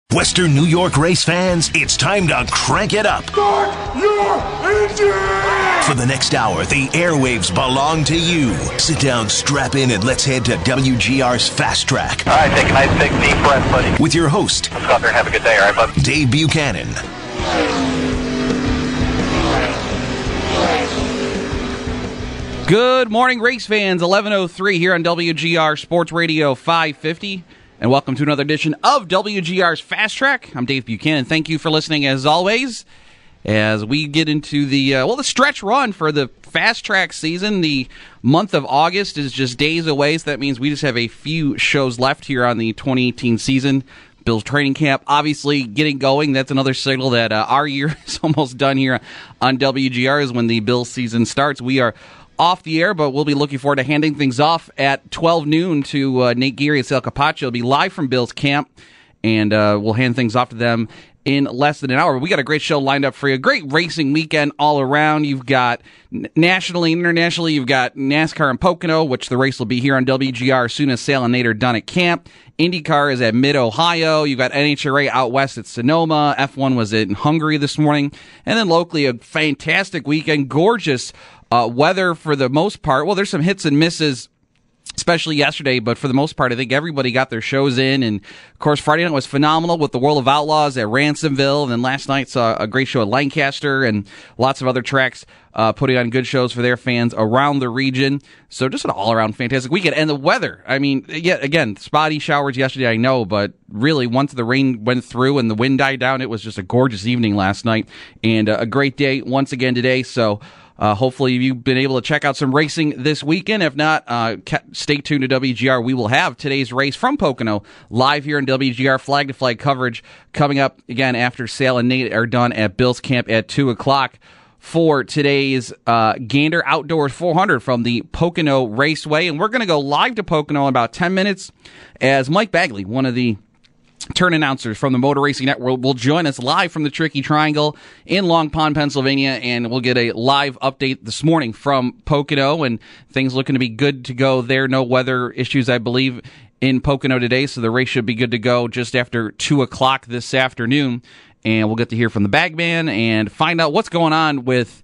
Western New York race fans, it's time to crank it up. Start your engine! For the next hour, the airwaves belong to you. Sit down, strap in, and let's head to WGR's Fast Track. All right, take a nice big deep breath, buddy. With your host, Let's go out there and have a good day, all right, bud? Dave Buchanan. Good morning, race fans. 11:03 here on WGR Sports Radio 550. And welcome to another edition of WGR's Fast Track. I'm Dave Buchanan. Thank you for listening as always. As we get into the stretch run for the Fast Track season, the month of August is just days away, so that means we just have a few shows left here on the 2018 season. Bill's training camp obviously getting going. That's another signal that our year is almost done here on WGR is when the Bills season starts. We are off the air, but we'll be looking forward to handing things off at 12 noon to Nate Geary and Sal Capaccio. It'll be live from Bill's camp, and we'll hand things off to them in less than an hour. We got a great show lined up for you. A great racing weekend all around. You've got nationally and internationally, you've got NASCAR in Pocono, which the race will be here on WGR as soon as Sal and Nate are done at camp. IndyCar is at Mid-Ohio. You've got NHRA out west at Sonoma. F1 was in Hungary this morning. And then locally, a fantastic weekend. Gorgeous weather for the most part. Well, there's some hits and misses, especially yesterday, but for the most part, I think everybody got their shows in. And, of course, Friday night was phenomenal with the World of Outlaws at Ransomville. And then last night saw a great show at Lancaster and lots of other tracks putting on good shows for their fans around the region. So just an all-around fantastic weekend. And the weather, I mean, yeah, again, spotty showers yesterday, I know, but really once the rain went through and the wind died down, it was just a gorgeous evening last night. And a great day once again today. So hopefully you've been able to check out some racing this weekend. If not, stay tuned to WGR. We will have today's race from Pocono live here in WGR flag-to-flag coverage coming up again after Sal and Nate are done at Bill's camp at 2 o'clock for today's Gander Outdoors 400 from the Pocono Raceway. And we're going to go live to Pocono in about 10 minutes as Mike Bagley, one of the turn announcers from the Motor Racing Network, will join us live from the Tricky Triangle in Long Pond, Pennsylvania, and we'll get a live update this morning from Pocono, and things looking to be good to go there. No weather issues, I believe, in Pocono today, so the race should be good to go just after 2 o'clock this afternoon, and we'll get to hear from the bagman and find out what's going on with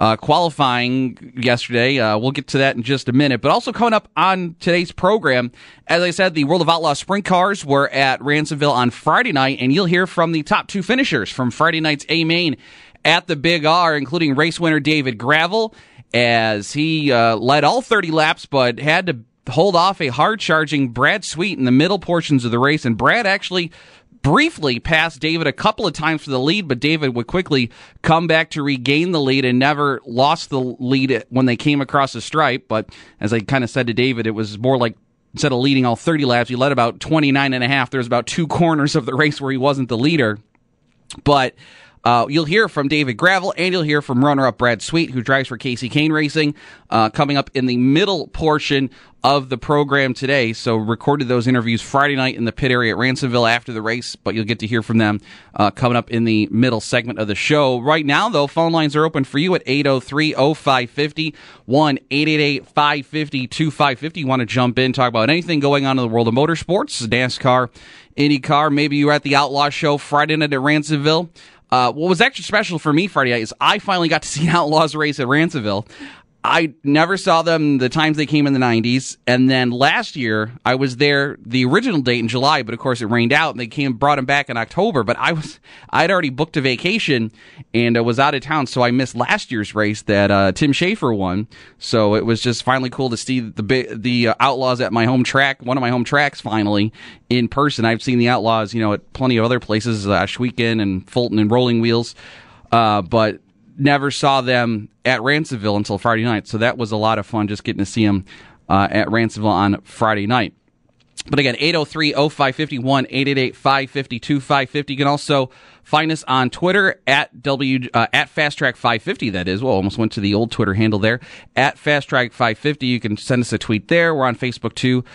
qualifying yesterday. We'll get to that in just a minute. But also coming up on today's program, as I said, the World of Outlaw Sprint Cars were at Ransomville on Friday night, and you'll hear from the top two finishers from Friday night's A-Main at the Big R, including race winner David Gravel, as he led all 30 laps, but had to hold off a hard-charging Brad Sweet in the middle portions of the race, and Brad actually briefly passed David a couple of times for the lead, but David would quickly come back to regain the lead and never lost the lead when they came across the stripe. But as I kind of said to David, it was more like instead of leading all 30 laps, he led about 29 and a half. There's about two corners of the race where he wasn't the leader. But you'll hear from David Gravel, and you'll hear from runner-up Brad Sweet, who drives for Casey Kane Racing, coming up in the middle portion of the program today. So recorded those interviews Friday night in the pit area at Ransomville after the race, but you'll get to hear from them coming up in the middle segment of the show. Right now, though, phone lines are open for you at 803-0550, 1-888-550-2550. You want to jump in, talk about anything going on in the world of motorsports, NASCAR, IndyCar. Maybe you were at the Outlaw Show Friday night at Ransomville. What was actually special for me Friday night is I finally got to see an Outlaws race at Ransomville. I never saw them the times they came in the 90s, and then last year I was there the original date in July, but of course it rained out, and they brought them back in October. But I'd already booked a vacation and was out of town, so I missed last year's race that Tim Schaefer won. So it was just finally cool to see the Outlaws at my home track, one of my home tracks, finally in person. I've seen the Outlaws, at plenty of other places, Schweeken and Fulton and Rolling Wheels, but never saw them at Ransomville until Friday night, so that was a lot of fun just getting to see them at Ransomville on Friday night. But again, 803-0550, 1-888-550-2550. You can also find us on Twitter at FastTrack550, that is. Well, almost went to the old Twitter handle there, at FastTrack550. You can send us a tweet there. We're on Facebook, too.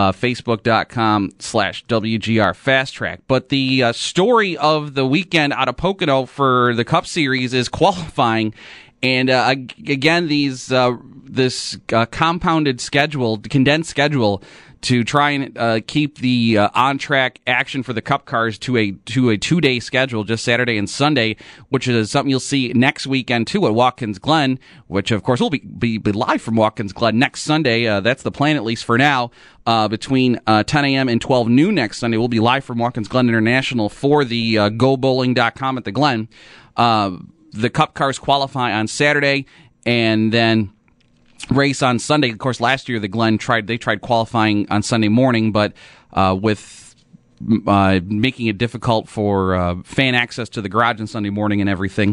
Facebook.com/WGR Fast Track. But the story of the weekend out of Pocono for the Cup Series is qualifying. And again, this compounded schedule, condensed schedule, to try and keep the on-track action for the Cup cars to a 2-day schedule, just Saturday and Sunday, which is something you'll see next weekend too at Watkins Glen, which of course will be live from Watkins Glen next Sunday. That's the plan, at least for now. Between 10 a.m. and 12 noon next Sunday, we'll be live from Watkins Glen International for the GoBowling.com at the Glen. The Cup cars qualify on Saturday and then race on Sunday. Of course, last year the Glen tried qualifying on Sunday morning, but with making it difficult for fan access to the garage on Sunday morning and everything.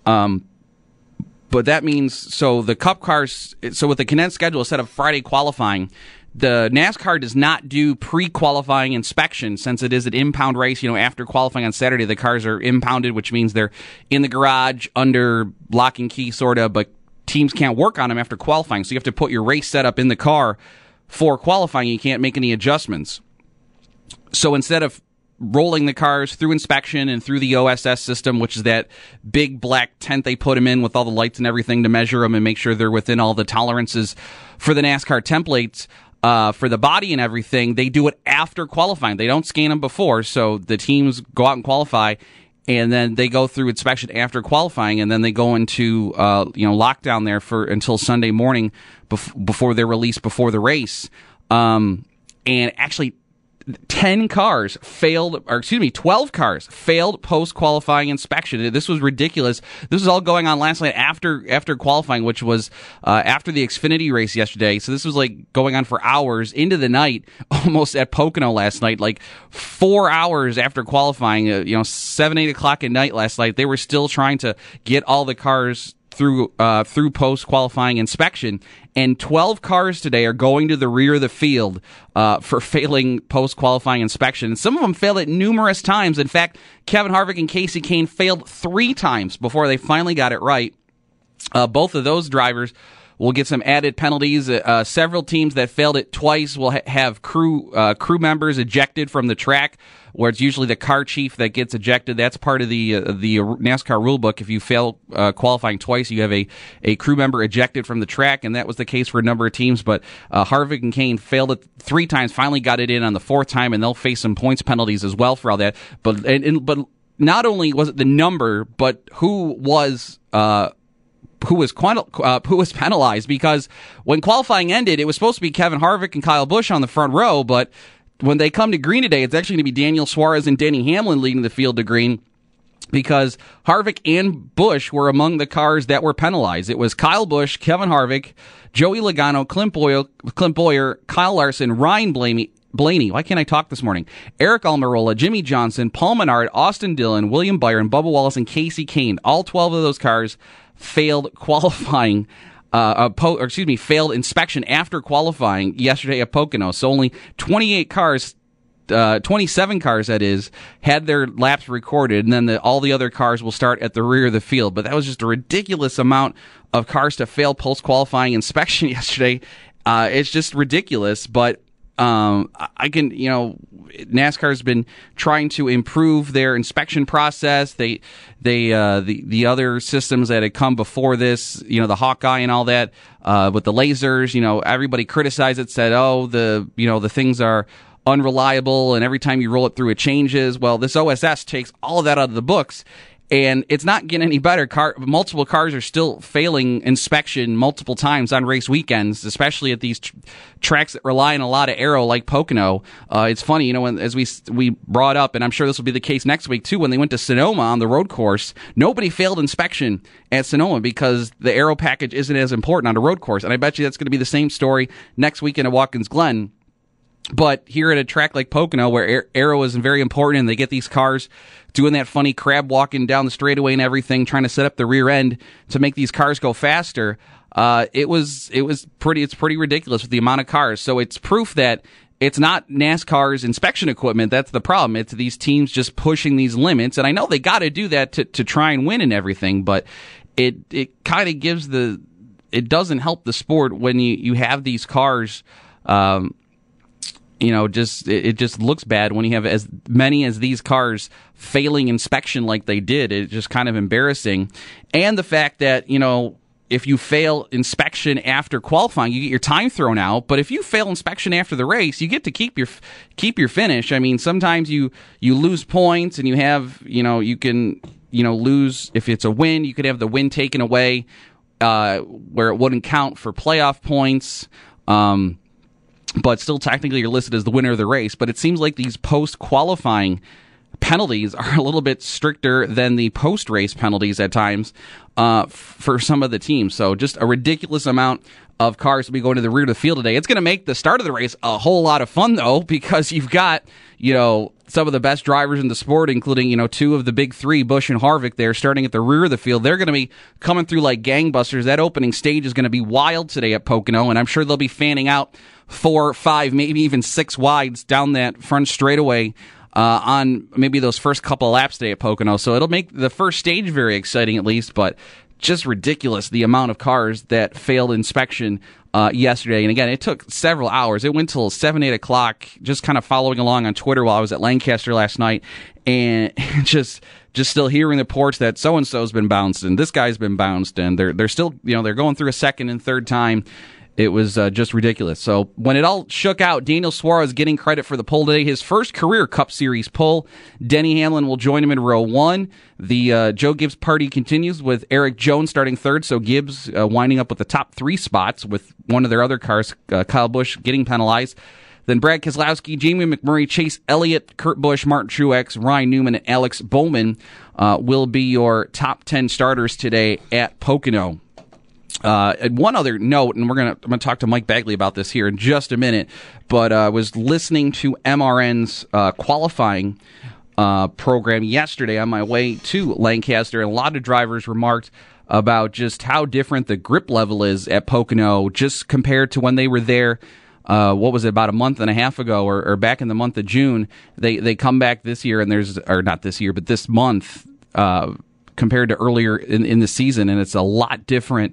But that means, so the Cup cars, so with the condensed schedule instead of Friday qualifying, the NASCAR does not do pre-qualifying inspection since it is an impound race. After qualifying on Saturday, the cars are impounded, which means they're in the garage under lock and key, sort of, but teams can't work on them after qualifying. So you have to put your race setup in the car for qualifying. You can't make any adjustments. So instead of rolling the cars through inspection and through the OSS system, which is that big black tent they put them in with all the lights and everything to measure them and make sure they're within all the tolerances for the NASCAR templates, for the body and everything, they do it after qualifying. They don't scan them before, so the teams go out and qualify, and then they go through inspection after qualifying, and then they go into lockdown there until Sunday morning before they're released before the race. And actually, 12 cars failed post-qualifying inspection. This was ridiculous. This was all going on last night after qualifying, which was after the Xfinity race yesterday. So this was like going on for hours into the night, almost at Pocono last night, like 4 hours after qualifying, 7, 8 o'clock at night last night. They were still trying to get all the cars through post-qualifying inspection, and 12 cars today are going to the rear of the field for failing post-qualifying inspection. And some of them failed it numerous times. In fact, Kevin Harvick and Kasey Kahne failed 3 times before they finally got it right. Both of those drivers will get some added penalties. Several teams that failed it twice will have crew members ejected from the track, where it's usually the car chief that gets ejected. That's part of the NASCAR rulebook. If you fail qualifying twice, you have a crew member ejected from the track, and that was the case for a number of teams. But Harvick and Kahne failed it 3 times, finally got it in on the 4th time, and they'll face some points penalties as well for all that. But not only was it the number, but who was penalized, because when qualifying ended, it was supposed to be Kevin Harvick and Kyle Busch on the front row, but when they come to green today, it's actually going to be Daniel Suarez and Denny Hamlin leading the field to green, because Harvick and Busch were among the cars that were penalized. It was Kyle Busch, Kevin Harvick, Joey Logano, Clint Bowyer, Kyle Larson, Ryan Blaney, why can't I talk this morning? Eric Almirola, Jimmy Johnson, Paul Menard, Austin Dillon, William Byron, Bubba Wallace, and Kasey Kahne. All 12 of those cars failed qualifying, failed inspection after qualifying yesterday at Pocono. So only 27 cars that is, had their laps recorded, and then all the other cars will start at the rear of the field. But that was just a ridiculous amount of cars to fail post-qualifying inspection yesterday. It's just ridiculous, but NASCAR's been trying to improve their inspection process. The other systems that had come before this, the Hawkeye and all that, with the lasers, everybody criticized it, said, the things are unreliable, and every time you roll it through, it changes. Well, this OSS takes all of that out of the books, and it's not getting any better. Multiple cars are still failing inspection multiple times on race weekends, especially at these tracks that rely on a lot of aero like Pocono. It's funny, as we brought up, and I'm sure this will be the case next week too, when they went to Sonoma on the road course, nobody failed inspection at Sonoma because the aero package isn't as important on a road course. And I bet you that's going to be the same story next weekend at Watkins Glen. But here at a track like Pocono, where aero is very important, and they get these cars doing that funny crab walking down the straightaway and everything, trying to set up the rear end to make these cars go faster, it's pretty ridiculous with the amount of cars. So it's proof that it's not NASCAR's inspection equipment that's the problem. It's these teams just pushing these limits. And I know they got to do that to try and win and everything, but it kind of gives it doesn't help the sport when you have these cars. It just looks bad when you have as many as these cars failing inspection like they did. It's just kind of embarrassing. And the fact that, if you fail inspection after qualifying, you get your time thrown out. But if you fail inspection after the race, you get to keep your finish. I mean, sometimes you lose points, and you have you can lose if it's a win. You could have the win taken away where it wouldn't count for playoff points. But still, technically, you're listed as the winner of the race. But it seems like these post qualifying penalties are a little bit stricter than the post-race penalties at times for some of the teams. So just a ridiculous amount of cars will be going to the rear of the field today. It's going to make the start of the race a whole lot of fun, though, because you've got, some of the best drivers in the sport, including, two of the big three, Busch and Harvick, there starting at the rear of the field. They're going to be coming through like gangbusters. That opening stage is going to be wild today at Pocono, and I'm sure they'll be fanning out 4, 5, maybe even 6 wides down that front straightaway on maybe those first couple of laps today at Pocono. So it'll make the first stage very exciting at least, but just ridiculous the amount of cars that failed inspection yesterday. And again, it took several hours. It went till 7, 8 o'clock, just kind of following along on Twitter while I was at Lancaster last night, and just still hearing reports that so-and-so's been bounced and this guy's been bounced, and they're still, they're going through a second and third time. It was just ridiculous. So when it all shook out, Daniel Suarez getting credit for the pole today, his first career Cup Series pole. Denny Hamlin will join him in row 1. The Joe Gibbs party continues with Eric Jones starting third, so Gibbs winding up with the top 3 spots with one of their other cars, Kyle Busch, getting penalized. Then Brad Keselowski, Jamie McMurray, Chase Elliott, Kurt Busch, Martin Truex, Ryan Newman, and Alex Bowman will be your top 10 starters today at Pocono. One other note, and I'm gonna talk to Mike Bagley about this here in just a minute, but I was listening to MRN's qualifying program yesterday on my way to Lancaster, and a lot of drivers remarked about just how different the grip level is at Pocono just compared to when they were there. What was it, about a month and a half ago, or back in the month of June? They come back this year, and not this year, but this month compared to earlier in the season, and it's a lot different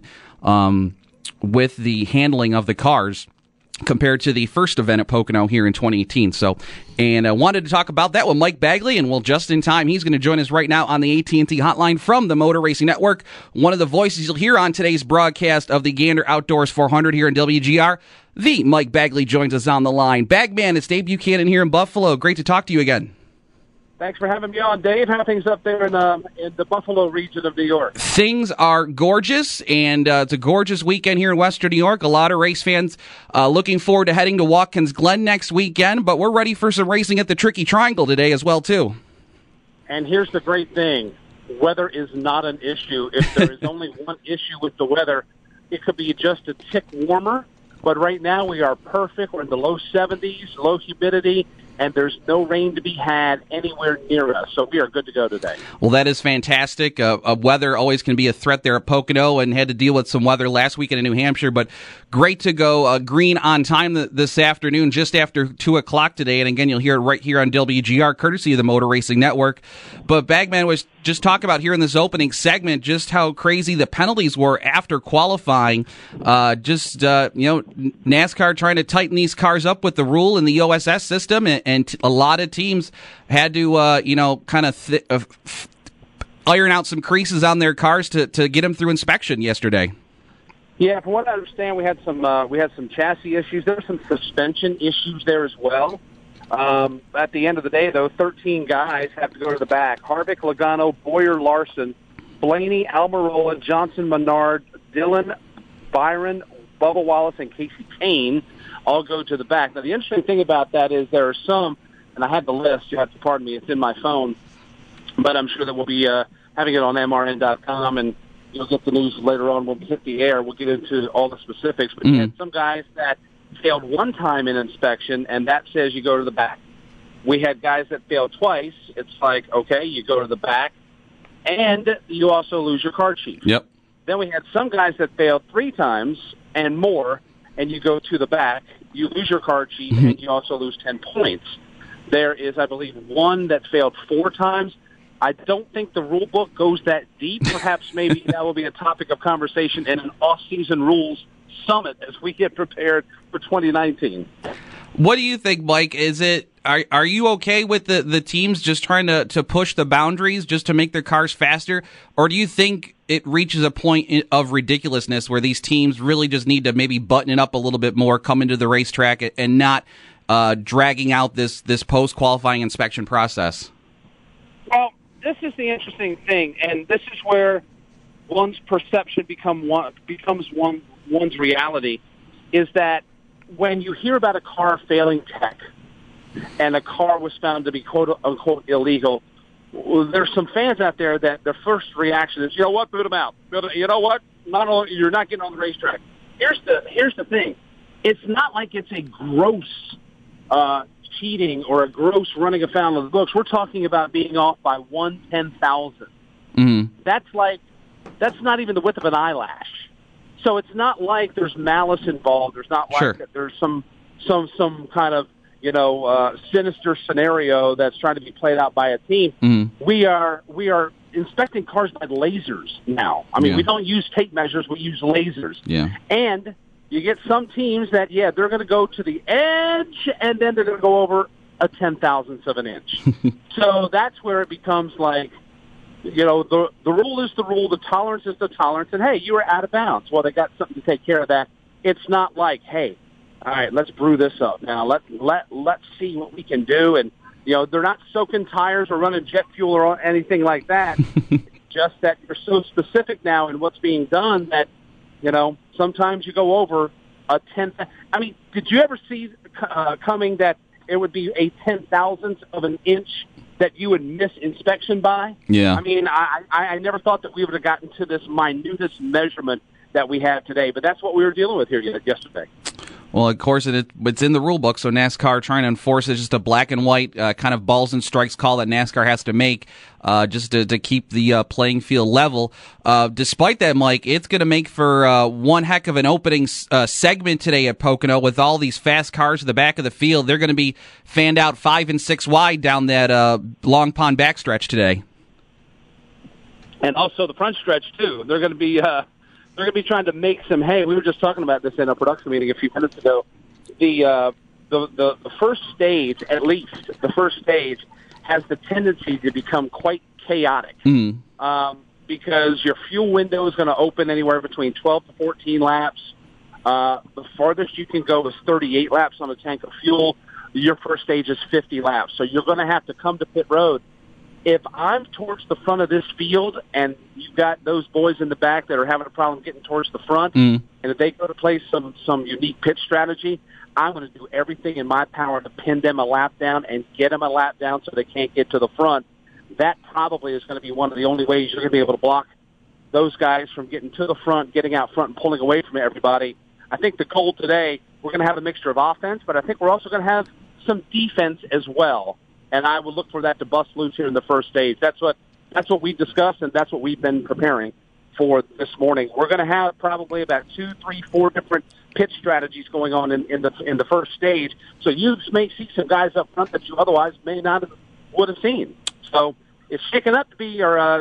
with the handling of the cars compared to the first event at Pocono here in 2018. So, and I wanted to talk about that with Mike Bagley, and just in time, he's going to join us right now on the AT&T hotline from the Motor Racing Network. One of the voices you'll hear on today's broadcast of the Gander Outdoors 400 here in WGR, the Mike Bagley joins us on the line. Bagman, it's Dave Buchanan here in Buffalo. Great to talk to you again. Thanks for having me on, Dave. How are things up there in the Buffalo region of New York? Things are gorgeous, and it's a gorgeous weekend here in Western New York. A lot of race fans looking forward to heading to Watkins Glen next weekend, but we're ready for some racing at the Tricky Triangle today as well, too. And here's the great thing. Weather is not an issue. If there is only one issue with the weather, it could be just a tick warmer, but right now we are perfect. We're in the low 70s, low humidity, and there's no rain to be had anywhere near us. So we are good to go today. Well, that is fantastic. Weather always can be a threat there at Pocono, and had to deal with some weather last weekend in New Hampshire, but great to go green on time this afternoon, just after 2 o'clock today. And again, you'll hear it right here on WGR, courtesy of the Motor Racing Network. But Bagman was just talking about here in this opening segment just how crazy the penalties were after qualifying. NASCAR trying to tighten these cars up with the rule in the OSS system, and a lot of teams had to, iron out some creases on their cars to get them through inspection yesterday. Yeah, from what I understand, we had some chassis issues. There were some suspension issues there as well. At the end of the day, though, 13 guys have to go to the back. Harvick, Logano, Boyer, Larson, Blaney, Almirola, Johnson, Menard, Dillon, Byron, Bubba Wallace, and Casey Kane all go to the back. Now, the interesting thing about that is there are some, and I have the list, you have to pardon me, it's in my phone, but I'm sure that we'll be having it on MRN.com, and you'll get the news later on when we hit the air. We'll get into all the specifics, but you had some guys that failed one time in inspection, and that says you go to the back. We had guys that failed twice. It's like, okay, you go to the back, and you also lose your car chief. Yep. Then we had some guys that failed 3 times and more, and you go to the back, you lose your car chief, and you also lose 10 points. There is, I believe, one that failed 4 times. I don't think the rule book goes that deep. Perhaps maybe that will be a topic of conversation in an off-season rules summit as we get prepared for 2019. What do you think, Mike? Are you okay with the teams just trying to push the boundaries just to make their cars faster, or do you think it reaches a point of ridiculousness where these teams really just need to maybe button it up a little bit more, come into the racetrack, and not dragging out this post-qualifying inspection process? Well, this is the interesting thing, and this is where one's perception becomes one's reality, is that when you hear about a car failing tech and a car was found to be quote-unquote illegal, there's some fans out there that their first reaction is, you know what, boot them out. You know what, you're not getting on the racetrack. Here's the thing. It's not like it's a gross cheating or a gross running afoul of the books. We're talking about being off by 1/10,000. Mm-hmm. That's not even the width of an eyelash. So it's not like there's malice involved. There's not like that there's some kind of sinister scenario that's trying to be played out by a team. Mm-hmm. We are inspecting cars by lasers now. I mean, we don't use tape measures. We use lasers. Yeah. And you get some teams that, they're going to go to the edge, and then they're going to go over a 10,000th of an inch. So that's where it becomes like, the rule is the rule, the tolerance is the tolerance, and, hey, you were out of bounds. Well, they got something to take care of that. It's not like, hey, all right, let's brew this up now. Let's see what we can do. And, they're not soaking tires or running jet fuel or anything like that. Just that you're so specific now in what's being done that, sometimes you go over a 10th. I mean, did you ever see coming that it would be a 10,000th of an inch that you would miss inspection by? Yeah. I mean, I never thought that we would have gotten to this minutest measurement that we have today, but that's what we were dealing with here yesterday. Well, of course, it's in the rule book, so NASCAR trying to enforce it, just a black and white kind of balls and strikes call that NASCAR has to make just to keep the playing field level. Despite that, Mike, it's going to make for one heck of an opening segment today at Pocono with all these fast cars at the back of the field. They're going to be fanned out 5 and 6 wide down that Long Pond backstretch today. And also the front stretch, too. They're going to be... They're going to be trying to make some hay. We were just talking about this in a production meeting a few minutes ago. The first stage, at least, the first stage, has the tendency to become quite chaotic because your fuel window is going to open anywhere between 12 to 14 laps. The farthest you can go is 38 laps on a tank of fuel. Your first stage is 50 laps. So you're going to have to come to pit road. If I'm towards the front of this field and you've got those boys in the back that are having a problem getting towards the front, and if they go to play some unique pitch strategy, I'm going to do everything in my power to pin them a lap down and get them a lap down so they can't get to the front. That probably is going to be one of the only ways you're going to be able to block those guys from getting to the front, getting out front, and pulling away from everybody. I think the goal today, we're going to have a mixture of offense, but I think we're also going to have some defense as well. And I will look for that to bust loose here in the first stage. That's what we discussed, and that's what we've been preparing for this morning. We're going to have probably about 2, 3, 4 different pitch strategies going on in the first stage. So you may see some guys up front that you otherwise may not would have seen. So it's shaken out to be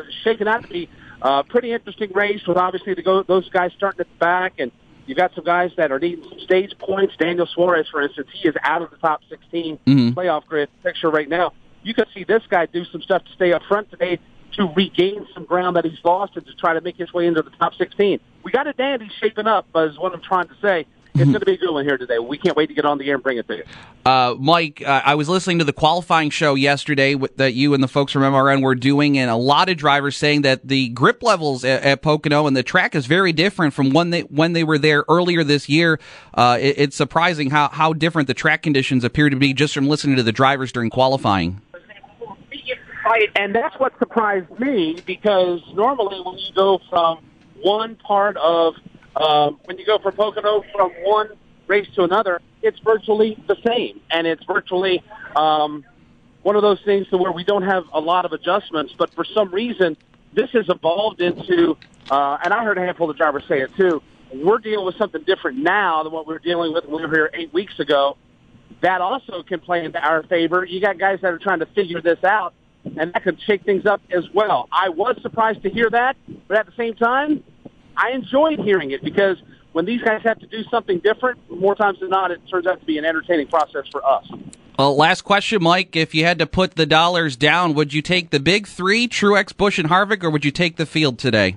a pretty interesting race with obviously those guys starting at the back, and you've got some guys that are needing some stage points. Daniel Suarez, for instance, he is out of the top 16 playoff grid picture right now. You can see this guy do some stuff to stay up front today to regain some ground that he's lost and to try to make his way into the top 16. We got a dandy shaping up, is what I'm trying to say. It's going to be a good one here today. We can't wait to get on the air and bring it to you. Mike, I was listening to the qualifying show yesterday that you and the folks from MRN were doing, and a lot of drivers saying that the grip levels at Pocono and the track is very different from when they were there earlier this year. It's surprising how different the track conditions appear to be just from listening to the drivers during qualifying. Right, and that's what surprised me, because normally when you go from one part of when you go from Pocono from one race to another, it's virtually the same. And it's virtually one of those things to where we don't have a lot of adjustments. But for some reason, this has evolved into, and I heard a handful of drivers say it too, we're dealing with something different now than what we were dealing with when we were here 8 weeks ago. That also can play into our favor. You got guys that are trying to figure this out, and that could shake things up as well. I was surprised to hear that, but at the same time, I enjoyed hearing it, because when these guys have to do something different, more times than not, it turns out to be an entertaining process for us. Last question, Mike. If you had to put the dollars down, would you take the big three, Truex, Busch, and Harvick, or would you take the field today?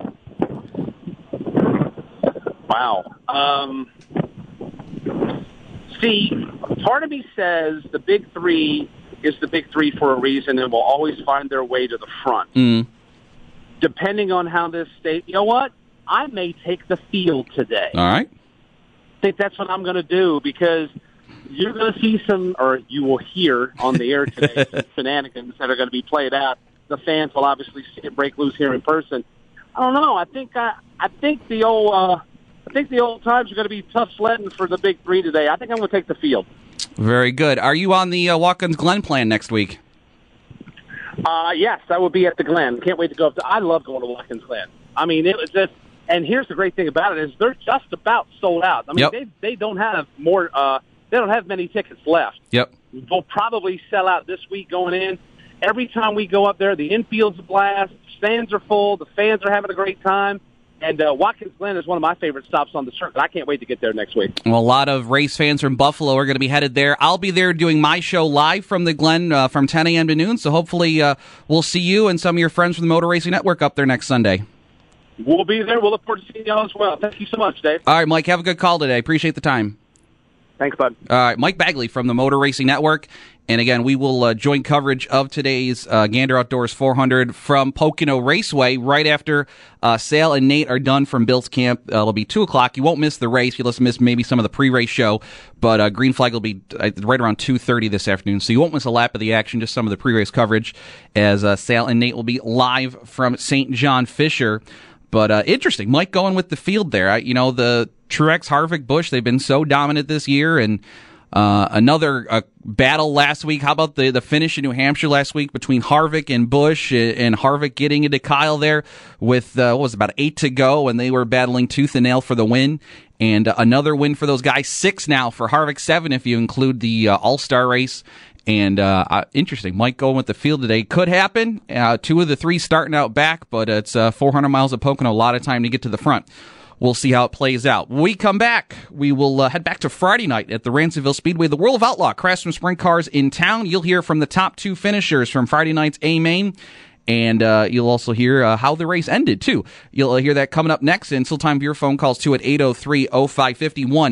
Wow. See, part of me says the big three is the big three for a reason and will always find their way to the front. Depending on how this state, you know what? I may take the field today. All right. I think that's what I'm going to do because you're going to see or you will hear on the air today some shenanigans that are going to be played out. The fans will obviously see it break loose here in person. I don't know. I think the old times are going to be tough sledding for the big three today. I think I'm going to take the field. Very good. Are you on the Watkins Glen plan next week? Yes, I will be at the Glen. Can't wait to go up. I love going to Watkins Glen. I mean, it was just. And here's the great thing about it is they're just about sold out. I mean, they don't have more. They don't have many tickets left. Yep. They'll probably sell out this week going in. Every time we go up there, the infield's a blast. Stands are full. The fans are having a great time. And Watkins Glen is one of my favorite stops on the circuit. I can't wait to get there next week. Well, a lot of race fans from Buffalo are going to be headed there. I'll be there doing my show live from the Glen from 10 a.m. to noon. So hopefully we'll see you and some of your friends from the Motor Racing Network up there next Sunday. We'll be there. We'll look forward to seeing you all as well. Thank you so much, Dave. All right, Mike, have a good call today. Appreciate the time. Thanks, bud. All right, Mike Bagley from the Motor Racing Network. And again, we will join coverage of today's Gander Outdoors 400 from Pocono Raceway right after Sale and Nate are done from Bill's camp. It'll be 2 o'clock. You won't miss the race. You'll miss maybe some of the pre-race show, but Green Flag will be right around 2:30 this afternoon. So you won't miss a lap of the action, just some of the pre-race coverage as Sale and Nate will be live from St. John Fisher. But interesting. Mike going with the field there. The Truex, Harvick, Busch, they've been so dominant this year, and another battle last week. How about the finish in New Hampshire last week between Harvick and Busch, and Harvick getting into Kyle there with, about 8 to go, and they were battling tooth and nail for the win. And another win for those guys, 6 now for Harvick, 7 if you include the All-Star race. And interesting, Mike going with the field today. Could happen. 2 of the 3 starting out back, but it's 400 miles of Pocono, a lot of time to get to the front. We'll see how it plays out. When we come back, we will head back to Friday night at the Ransomville Speedway. The World of Outlaw Craftsman Sprint Cars in town. You'll hear from the top 2 finishers from Friday night's A-Main. And you'll also hear how the race ended, too. You'll hear that coming up next. Until time for your phone calls, too, at 803-0551.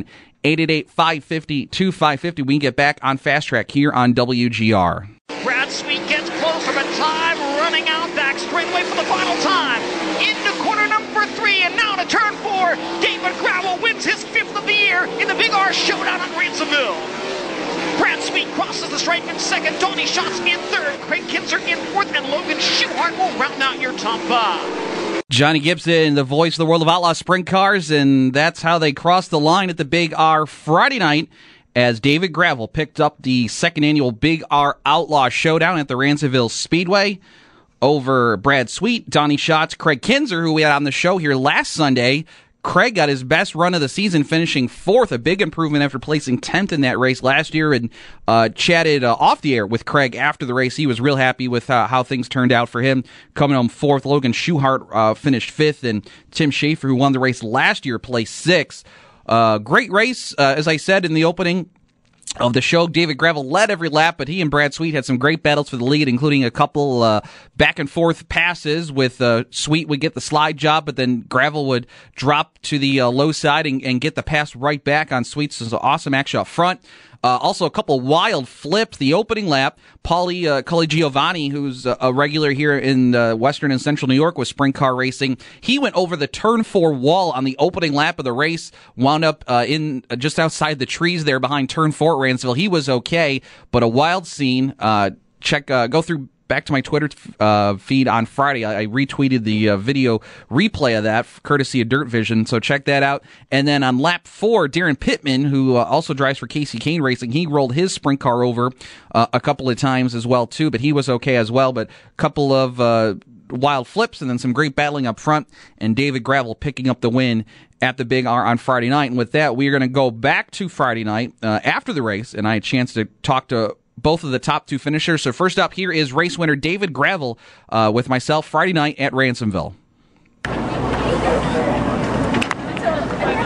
888-550-2550. We can get back on Fast Track here on WGR. Brad Sweet gets closer, but time running out back straightaway for the final time. Into corner number 3, and now to turn 4. David Gravel wins his 5th of the year in the Big R Showdown at Ransomville. Brad Sweet crosses the stripe in 2nd. Donnie Schatz in 3rd. Craig Kinzer in 4th, and Logan Schuhart will round out your top 5. Johnny Gibson, the voice of the World of Outlaw Sprint Cars, and that's how they crossed the line at the Big R Friday night as David Gravel picked up the 2nd annual Big R Outlaw Showdown at the Ransomville Speedway over Brad Sweet, Donnie Schatz, Craig Kinzer, who we had on the show here last Sunday. Craig got his best run of the season, finishing 4th, a big improvement after placing 10th in that race last year, and chatted off the air with Craig after the race. He was real happy with how things turned out for him, coming home 4th. Logan Schuhart finished 5th, and Tim Schaefer, who won the race last year, placed 6th. Great race, as I said in the opening of the show. David Gravel led every lap, but he and Brad Sweet had some great battles for the lead, including a couple back and forth passes with Sweet would get the slide job, but then Gravel would drop to the low side and get the pass right back on Sweet. So it was an awesome action up front. Also, a couple wild flips. The opening lap, Paulie Cully Giovanni, who's a regular here in Western and Central New York with sprint car racing, he went over the turn 4 wall on the opening lap of the race, wound up in just outside the trees there behind turn 4 at Ransomville. He was okay, but a wild scene. Go through back to my Twitter feed on Friday. I retweeted the video replay of that, courtesy of Dirt Vision, so check that out. And then on lap 4, Darren Pittman, who also drives for Casey Kane Racing, he rolled his sprint car over a couple of times as well, too, but he was okay as well. But a couple of wild flips and then some great battling up front, and David Gravel picking up the win at the Big R on Friday night. And with that, we are going to go back to Friday night after the race, and I had a chance to talk to both of the top 2 finishers. So first up here is race winner David Gravel with myself Friday night at Ransomville.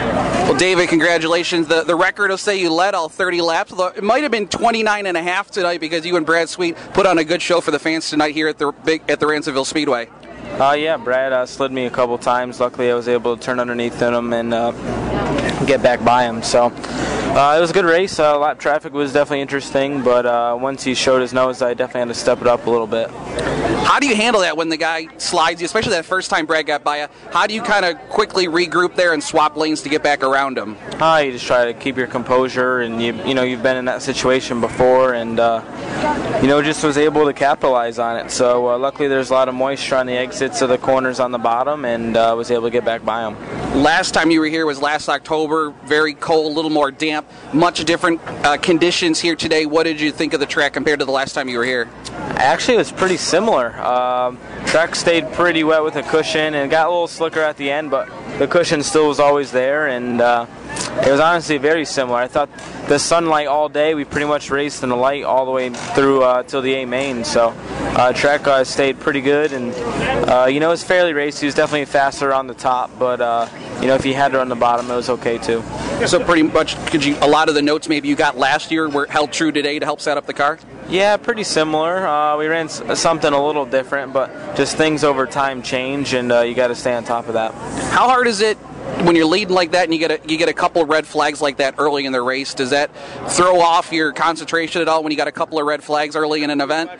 Well, David, congratulations. The record will say you led all 30 laps. Although it might have been 29 and a half tonight because you and Brad Sweet put on a good show for the fans tonight here at the Ransomville Speedway. Yeah, Brad slid me a couple times. Luckily, I was able to turn underneath him and get back by him. So it was a good race. Lap traffic was definitely interesting, but once he showed his nose, I definitely had to step it up a little bit. How do you handle that when the guy slides you, especially that first time Brad got by you? How do you kind of quickly regroup there and swap lanes to get back around him? You just try to keep your composure, and you've been in that situation before, and just was able to capitalize on it. So luckily there's a lot of moisture on the exits of the corners on the bottom, and was able to get back by him. Last time you were here was last October, very cold, a little more damp, much different conditions here today. What did you think of the track compared to the last time you were here? Actually, it was pretty similar. Track stayed pretty wet with a cushion, and it got a little slicker at the end, but the cushion still was always there, and it was honestly very similar. I thought the sunlight all day, we pretty much raced in the light all the way through till the A main, so track stayed pretty good, and it was fairly racy. It was definitely faster on the top, but if you had to run the bottom, it was okay too. So pretty much, a lot of the notes maybe you got last year were held true today to help set up the car? Yeah, pretty similar. We ran something a little different, but just things over time change, and you got to stay on top of that. How hard is it when you're leading like that and you get a couple red flags like that early in the race? Does that throw off your concentration at all when you got a couple of red flags early in an event?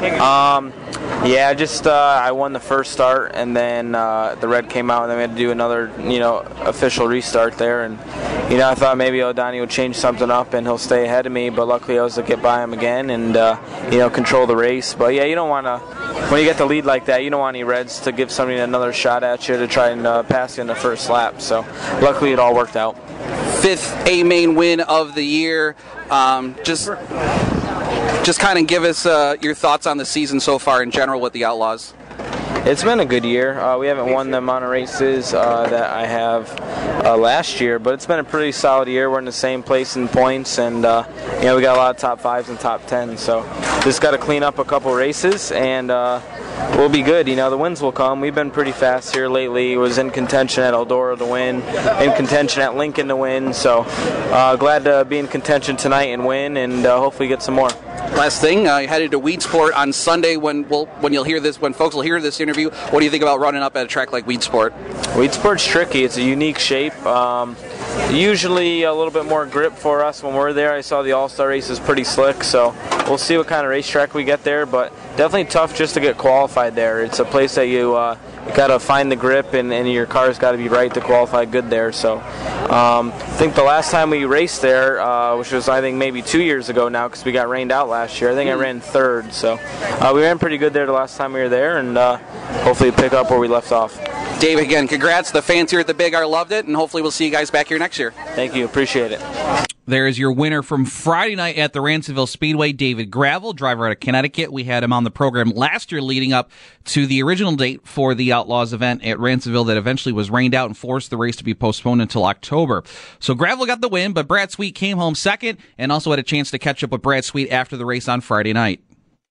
Yeah, I won the first start, and then the red came out, and then we had to do another official restart there, and I thought maybe O'Donnell would change something up and he'll stay ahead of me, but luckily I was able to get by him again and control the race. But yeah, you don't want to, when you get the lead like that, you don't want any reds to give somebody another shot at you to try and pass you in the first lap. So luckily it all worked out. 5th A main win of the year. Just kind of give us your thoughts on the season so far in general with the Outlaws. It's been a good year. We haven't won the amount of races that I have last year, but it's been a pretty solid year. We're in the same place in points, and we got a lot of top 5s and top 10s. So just got to clean up a couple races, and we'll be good. The wins will come. We've been pretty fast here lately. Was in contention at Eldora to win, in contention at Lincoln to win. So glad to be in contention tonight and win, and hopefully get some more. Last thing, headed to Weedsport on Sunday. When you'll hear this, when folks will hear this interview, what do you think about running up at a track like Weedsport? Weedsport's tricky. It's a unique shape. Usually a little bit more grip for us when we're there. I saw the All-Star race is pretty slick, so we'll see what kind of racetrack we get there, but definitely tough just to get qualified there. It's a place that you got to find the grip, and your car's got to be right to qualify good there. So I think the last time we raced there, which was I think maybe 2 years ago now because we got rained out last year, I think I ran 3rd. So we ran pretty good there the last time we were there, and hopefully pick up where we left off. Dave, again, congrats. The fans here at the Big R loved it, and hopefully we'll see you guys back here next year. Thank you. Appreciate it. There is your winner from Friday night at the Ransomville Speedway, David Gravel, driver out of Connecticut. We had him on the program last year leading up to the original date for the Outlaws event at Ransomville that eventually was rained out and forced the race to be postponed until October. So Gravel got the win, but Brad Sweet came home second and also had a chance to catch up with Brad Sweet after the race on Friday night.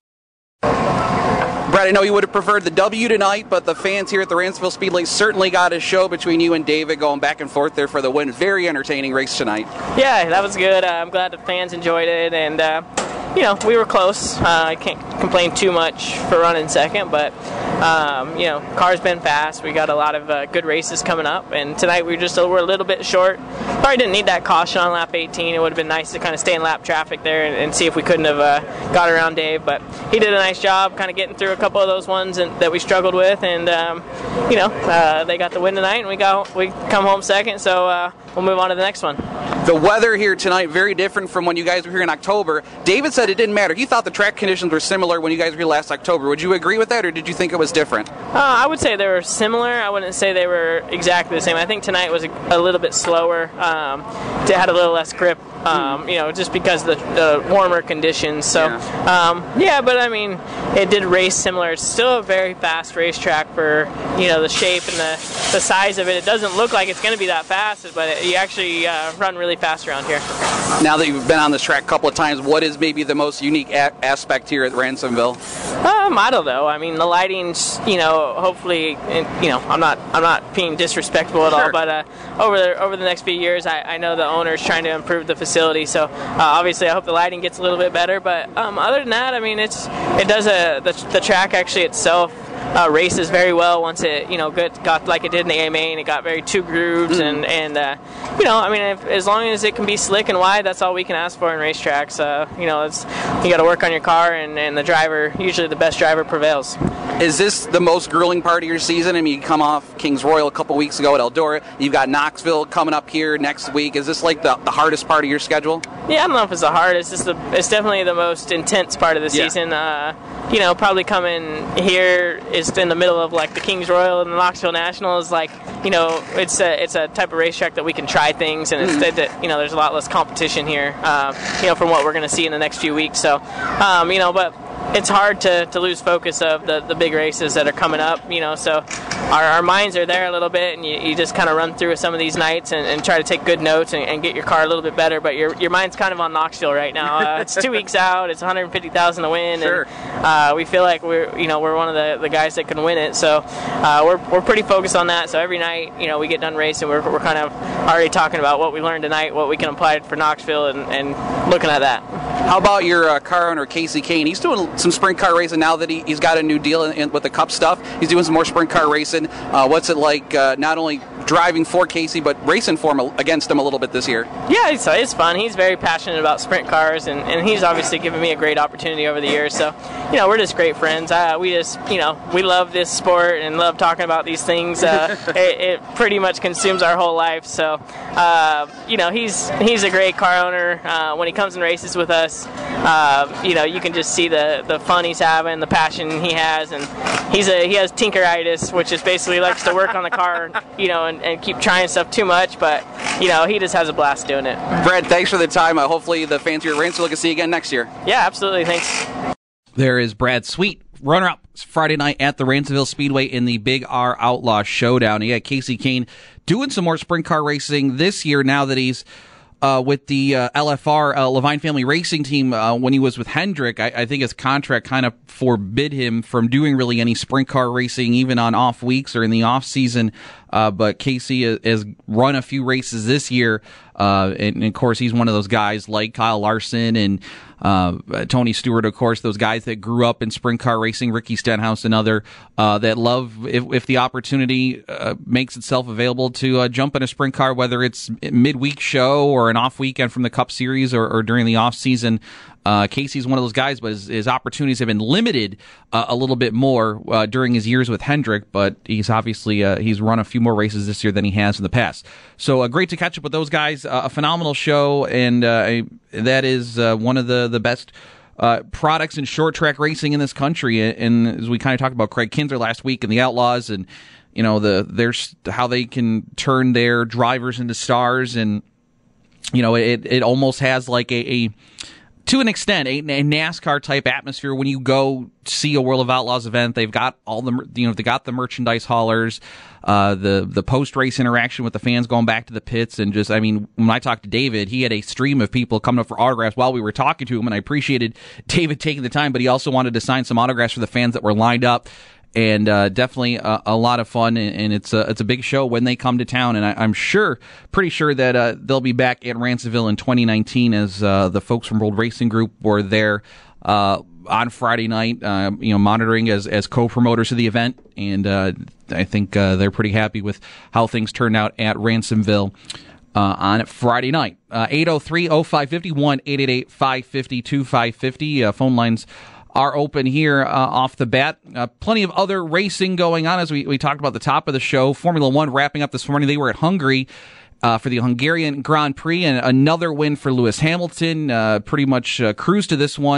Brad, I know you would have preferred the W tonight, but the fans here at the Ransomville Speedway certainly got a show between you and David going back and forth there for the win. Very entertaining race tonight. Yeah, that was good. I'm glad the fans enjoyed it, and we were close. I can't complain too much for running second, but car's been fast. We got a lot of good races coming up, and tonight we're a little bit short. Probably didn't need that caution on lap 18. It would have been nice to kind of stay in lap traffic there and see if we couldn't have got around Dave, but he did a nice job kind of getting through a couple of those ones that we struggled with, and they got the win tonight, and we come home second, so we'll move on to the next one. The weather here tonight, very different from when you guys were here in October. David said it didn't matter. He thought the track conditions were similar when you guys were here last October. Would you agree with that, or did you think it was different? I would say they were similar. I wouldn't say they were exactly the same. I think tonight was a little bit slower. It had a little less grip, just because of the warmer conditions. So, but I mean, it did race similar. It's still a very fast racetrack for, the shape and the size of it. It doesn't look like it's going to be that fast, but you actually run really fast around here. Now that you've been on this track a couple of times, what is maybe the most unique aspect here at Ransomville? I don't know. I mean, the lighting's, hopefully, I'm not being disrespectful at all, but over the next few years, I know the owner's trying to improve the facility, so obviously I hope the lighting gets a little bit better, but other than that, I mean, the track actually itself races very well once it, got like it did in the AMA, and it got very two grooves, and I mean, as long as it can be slick and wide, that's all we can ask for in racetracks. You got to work on your car, and the driver, usually the best driver prevails. Is this the most grueling part of your season? I mean, you come off Kings Royal a couple weeks ago at Eldora. You've got Knoxville coming up here next week. Is this like the hardest part of your schedule? Yeah, I don't know if it's the hardest. It's definitely the most intense part of the season. Probably coming here is in the middle of like the Kings Royal and the Knoxville National is like, it's a type of racetrack that we can try things, and instead that there's a lot less competition here, from what we're going to see in the next few weeks. So, but it's hard to lose focus of the big races that are coming up, so our minds are there a little bit, and you just kind of run through some of these nights and try to take good notes and get your car a little bit better, but your mind's kind of on Knoxville right now. It's 2 weeks out, it's $150,000 to win, sure. And we feel like we're one of the guys that can win it, so we're pretty focused on that. So every night, we get done racing, we're kind of already talking about what we learned tonight, what we can apply for Knoxville, and looking at that. How about your car owner, Casey Kane? He's doing some sprint car racing now that he's got a new deal with the Cup stuff. He's doing some more sprint car racing. What's it like not only driving for Casey, but racing for him against him a little bit this year? Yeah, it's fun. He's very passionate about sprint cars, and he's obviously given me a great opportunity over the years. So, we're just great friends. We just, we love this sport and love talking about these things. It pretty much consumes our whole life. So, he's a great car owner. When he comes and races with us, you can just see the fun he's having, the passion he has, and he has tinkeritis, which is basically likes to work on the car, and keep trying stuff too much, but he just has a blast doing it. Brad, thanks for the time. Hopefully the fans here at Ransomville can see you again next year. Yeah, absolutely. Thanks. There is Brad Sweet, runner-up Friday night at the Ransomville Speedway in the Big R Outlaw Showdown. You got Casey Kane doing some more sprint car racing this year now that he's with the LFR, Levine Family Racing Team. When he was with Hendrick, I think his contract kind of forbid him from doing really any sprint car racing, even on off weeks or in the off season. But Casey has run a few races this year, and of course he's one of those guys like Kyle Larson and Tony Stewart, of course, those guys that grew up in sprint car racing, Ricky Stenhouse and other, that love, if the opportunity makes itself available to jump in a sprint car, whether it's midweek show or an off weekend from the Cup Series or during the off season. Casey's one of those guys, but his opportunities have been limited a little bit more during his years with Hendrick, but he's obviously he's run a few more races this year than he has in the past. So great to catch up with those guys. A phenomenal show, and that is one of the best products in short track racing in this country. And as we kind of talked about Craig Kinzer last week and the Outlaws, and there's how they can turn their drivers into stars, and it almost has like a to an extent, a NASCAR type atmosphere when you go see a World of Outlaws event. They've got all the, they got the merchandise haulers, the post race interaction with the fans going back to the pits, and just, when I talked to David, he had a stream of people coming up for autographs while we were talking to him, and I appreciated David taking the time, but he also wanted to sign some autographs for the fans that were lined up. And definitely a lot of fun, and it's a big show when they come to town. And I'm pretty sure that they'll be back at Ransomville in 2019, as the folks from World Racing Group were there on Friday night, monitoring as co-promoters of the event. And I think they're pretty happy with how things turned out at Ransomville on Friday night. 803-0550, 1-888-550-2550. Phone lines are open here off the bat. Plenty of other racing going on, as we talked about at the top of the show. Formula One wrapping up this morning. They were at Hungary for the Hungarian Grand Prix, and another win for Lewis Hamilton. Pretty much cruised to this one.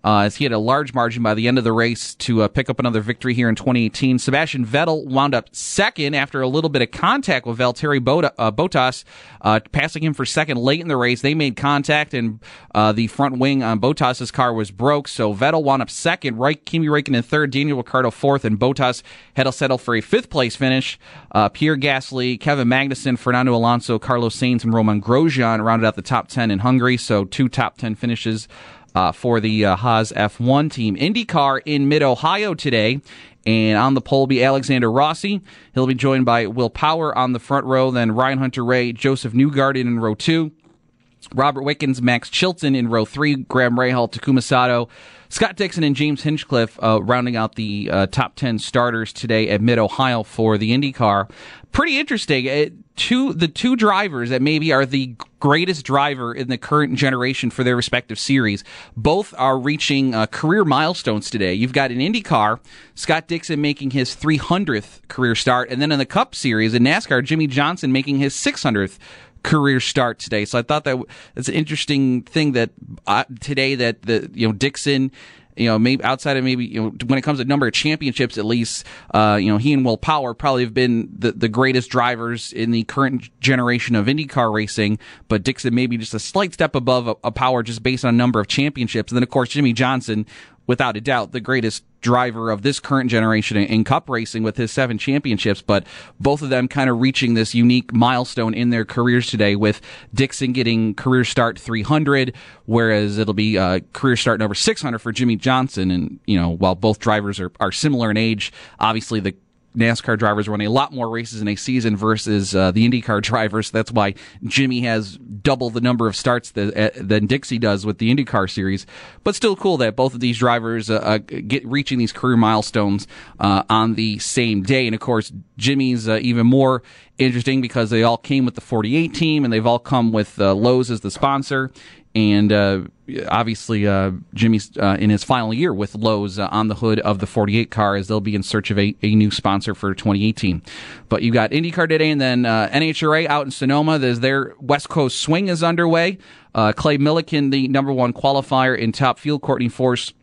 as he had a large margin by the end of the race to pick up another victory here in 2018. Sebastian Vettel wound up second after a little bit of contact with Valtteri Bottas, passing him for second late in the race. They made contact, and the front wing on Bottas' car was broke, so Vettel wound up second, Kimi Räikkönen third, Daniel Ricciardo fourth, and Bottas had to settle for a fifth-place finish. Pierre Gasly, Kevin Magnussen, Fernando Alonso, Carlos Sainz, and Romain Grosjean rounded out the top 10 in Hungary, so 2 top 10 finishes for the Haas F1 team. IndyCar in Mid-Ohio today, and on the pole will be Alexander Rossi. He'll be joined by Will Power on the front row, then Ryan Hunter-Reay, Joseph Newgarden in row 2, Robert Wickens, Max Chilton in row 3, Graham Rahal, Takuma Sato, Scott Dixon, and James Hinchcliffe rounding out the top 10 starters today at Mid-Ohio for the IndyCar. Pretty interesting. The two drivers that maybe are the greatest driver in the current generation for their respective series, both are reaching career milestones today. You've got an IndyCar, Scott Dixon making his 300th career start, and then in the Cup Series in NASCAR, Jimmy Johnson making his 600th career start today. So I thought that's an interesting thing that today that Dixon, maybe outside of when it comes to number of championships, at least, he and Will Power probably have been the greatest drivers in the current generation of IndyCar racing, but Dixon maybe just a slight step above a Power just based on number of championships. And then, of course, Jimmy Johnson, without a doubt, the greatest driver of this current generation in Cup racing with his 7 championships, but both of them kind of reaching this unique milestone in their careers today, with Dixon getting career start 300, whereas it'll be career start number 600 for Jimmy Johnson. And, while both drivers are similar in age, obviously the NASCAR drivers run a lot more races in a season versus the IndyCar drivers. That's why Jimmy has double the number of starts than Dixie does with the IndyCar series. But still cool that both of these drivers reaching these career milestones on the same day. And of course, Jimmy's even more interesting because they all came with the 48 team, and they've all come with Lowe's as the sponsor. And obviously, Jimmy's in his final year with Lowe's on the hood of the 48 car, as they'll be in search of a new sponsor for 2018. But you got IndyCar today, and then NHRA out in Sonoma. Their West Coast swing is underway. Clay Millican, the number 1 qualifier in Top Fuel, Courtney Force,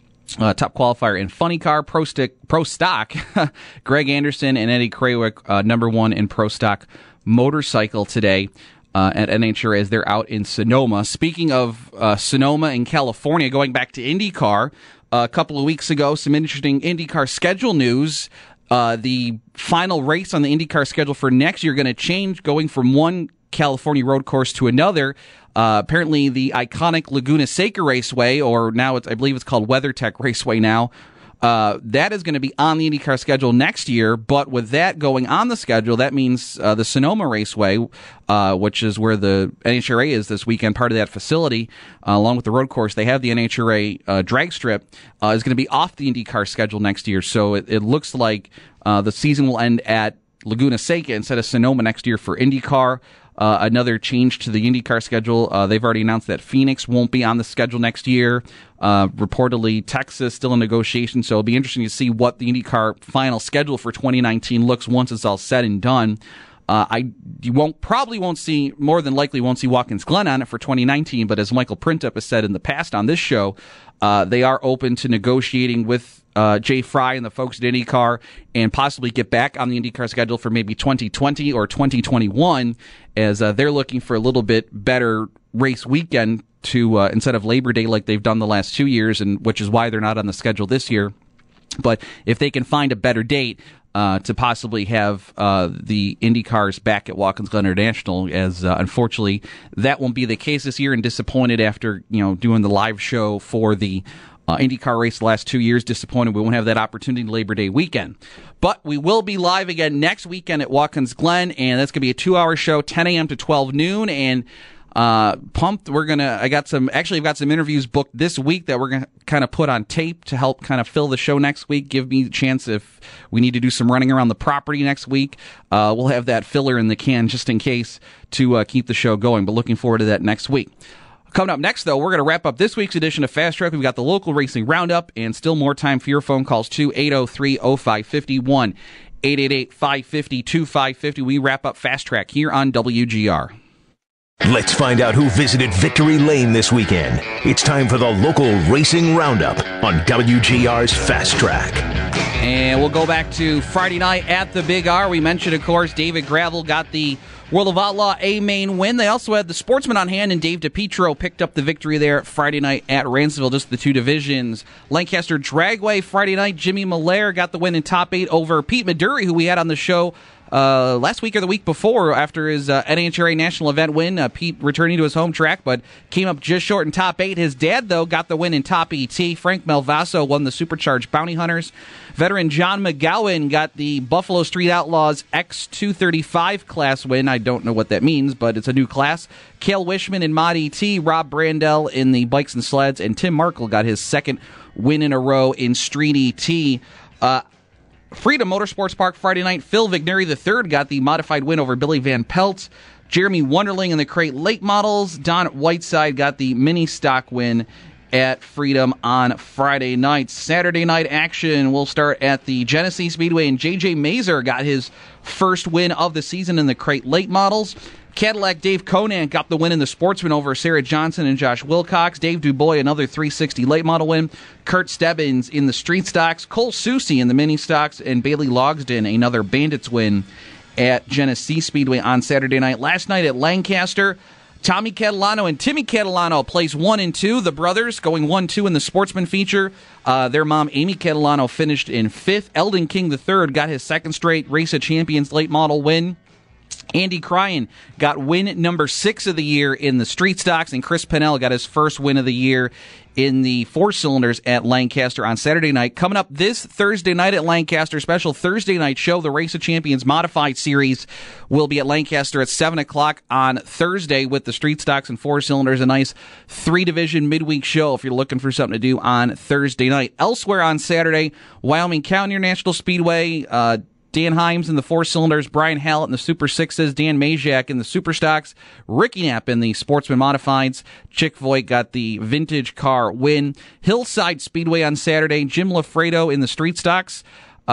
top qualifier in Funny Car, Pro Stock, Greg Anderson, and Eddie Krawick, number 1 in Pro Stock Motorcycle today. At NHRA as they're out in Sonoma. Speaking of Sonoma in California, going back to IndyCar, a couple of weeks ago, some interesting IndyCar schedule news. The final race on the IndyCar schedule for next year going to change, going from one California road course to another. Apparently, the iconic Laguna Seca Raceway, or now I believe it's called WeatherTech Raceway now, that is going to be on the IndyCar schedule next year, but with that going on the schedule, that means the Sonoma Raceway, which is where the NHRA is this weekend, part of that facility, along with the road course, they have the NHRA drag strip, is going to be off the IndyCar schedule next year. So it looks like the season will end at Laguna Seca instead of Sonoma next year for IndyCar. Another change to the IndyCar schedule, they've already announced that Phoenix won't be on the schedule next year. Reportedly, Texas still in negotiation, so it'll be interesting to see what the IndyCar final schedule for 2019 looks once it's all said and done. You won't see Watkins Glen on it for 2019, but as Michael Printup has said in the past on this show, they are open to negotiating with Jay Fry and the folks at IndyCar and possibly get back on the IndyCar schedule for maybe 2020 or 2021, as they're looking for a little bit better race weekend to instead of Labor Day like they've done the last 2 years, and which is why they're not on the schedule this year. But if they can find a better date to possibly have the IndyCars back at Watkins Glen International, as unfortunately that won't be the case this year, and disappointed after doing the live show for the IndyCar race the last 2 years. Disappointed we won't have that opportunity Labor Day weekend. But we will be live again next weekend at Watkins Glen, and that's going to be a 2-hour show, 10 a.m. to 12 noon, and pumped. I've got some interviews booked this week that we're going to kind of put on tape to help kind of fill the show next week. Give me the chance if we need to do some running around the property next week. We'll have that filler in the can just in case to keep the show going, but looking forward to that next week. Coming up next, though, we're going to wrap up this week's edition of Fast Track. We've got the local racing roundup and still more time for your phone calls, too. 803-0550, 1-888-550-2550. We wrap up Fast Track here on WGR. Let's find out who visited Victory Lane this weekend. It's time for the local racing roundup on WGR's Fast Track. And we'll go back to Friday night at the Big R. We mentioned, of course, David Gravel got the World of Outlaw A-Main win. They also had the Sportsman on hand, and Dave DiPietro picked up the victory there Friday night at Ransomville, just the two divisions. Lancaster Dragway Friday night, Jimmy Malaire got the win in top 8 over Pete Maduri, who we had on the show last week or the week before after his NHRA national event win. Pete returning to his home track, but came up just short in top 8. His dad, though, got the win in top ET. Frank Malvaso won the Supercharged Bounty Hunters. Veteran John McGowan got the Buffalo Street Outlaws X235 class win. I don't know what that means, but it's a new class. Cale Wishman in Mod ET, Rob Brandell in the Bikes and Sleds, and Tim Markle got his second win in a row in Street ET. Freedom Motorsports Park Friday night, Phil Vigneri III got the modified win over Billy Van Pelt. Jeremy Wonderling in the Crate Late Models. Don Whiteside got the mini stock win at Freedom on Friday night. Saturday night action will start at the Genesee Speedway, and J.J. Mazer got his first win of the season in the Crate Late Models. Cadillac Dave Conant got the win in the Sportsman over Sarah Johnson and Josh Wilcox. Dave Dubois, another 360 late model win. Kurt Stebbins in the Street Stocks. Cole Susie in the Mini Stocks. And Bailey Logsden, another Bandits win at Genesee Speedway on Saturday night. Last night at Lancaster, Tommy Catalano and Timmy Catalano placed 1 and 2. The brothers going 1-2 in the Sportsman feature. Their mom, Amy Catalano, finished in 5th. Eldon King III got his second straight Race of Champions late model win. Andy Cryan got win number 6 of the year in the Street Stocks, and Chris Pennell got his first win of the year in the 4-cylinders at Lancaster on Saturday night. Coming up this Thursday night at Lancaster, special Thursday night show, the Race of Champions Modified Series will be at Lancaster at 7 o'clock on Thursday with the Street Stocks and 4-cylinders, a nice 3-division midweek show if you're looking for something to do on Thursday night. Elsewhere on Saturday, Wyoming County International Speedway, Dan Himes in the 4-cylinders, Brian Hallett in the Super 6s, Dan Majak in the Super Stocks, Ricky Knapp in the Sportsman Modifieds. Chick Voigt got the vintage car win. Hillside Speedway on Saturday, Jim Lafredo in the Street Stocks,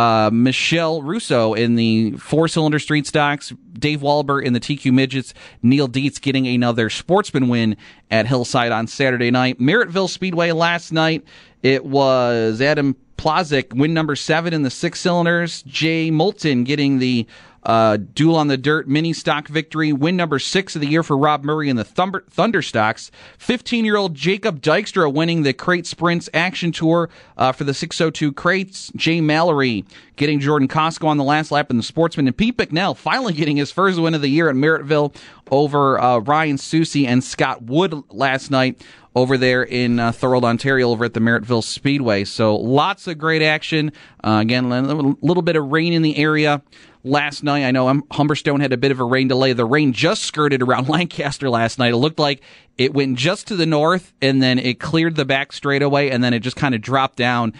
Michelle Russo in the 4-cylinder Street Stocks, Dave Walber in the TQ Midgets, Neil Dietz getting another Sportsman win at Hillside on Saturday night. Merrittville Speedway last night, it was Adam Plazik, win number 7 in the 6-cylinders. Jay Moulton getting the Duel on the Dirt mini stock victory. Win number 6 of the year for Rob Murray in the Thunder Stocks. 15-year-old Jacob Dykstra winning the Crate Sprints Action Tour for the 602 Crates. Jay Mallory getting Jordan Costco on the last lap in the Sportsman. And Pete Bicknell finally getting his first win of the year at Merrittville over Ryan Susie and Scott Wood last night over there in Thorold, Ontario, over at the Merrittville Speedway. So lots of great action. Again, a little bit of rain in the area last night. I know Humberstone had a bit of a rain delay. The rain just skirted around Lancaster last night. It looked like it went just to the north, and then it cleared the back straightaway, and then it just kind of dropped down.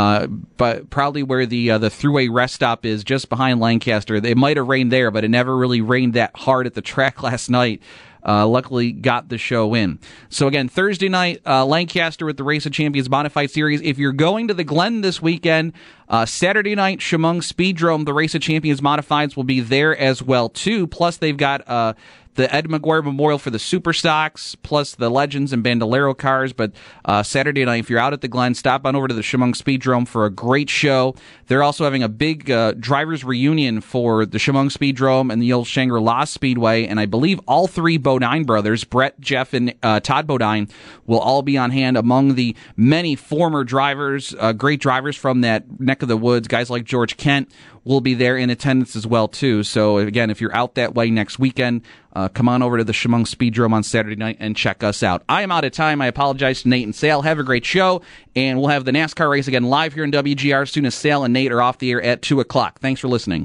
But probably where the Thruway rest stop is, just behind Lancaster. It might have rained there, but it never really rained that hard at the track last night. Luckily got the show in. So again, Thursday night, Lancaster with the Race of Champions Modified Series. If you're going to the Glen this weekend, Saturday night, Chemung Speedrome, the Race of Champions Modifieds will be there as well, too. Plus, they've got the Ed McGuire Memorial for the Super Stocks, plus the Legends and Bandolero cars. But Saturday night, if you're out at the Glen, stop on over to the Chemung Speedrome for a great show. They're also having a big drivers reunion for the Chemung Speedrome and the old Shangri-La Speedway, and I believe all 3 Bodine brothers, Brett, Jeff, and Todd Bodine, will all be on hand among the many former drivers, great drivers from that neck of the woods. Guys like George Kent will be there in attendance as well, too. So, again, if you're out that way next weekend, come on over to the Chemung Speedrome on Saturday night and check us out. I am out of time. I apologize to Nate and Sale. Have a great show, and we'll have the NASCAR race again live here in WGR as soon as Sale and Nate are off the air at 2 o'clock. Thanks for listening.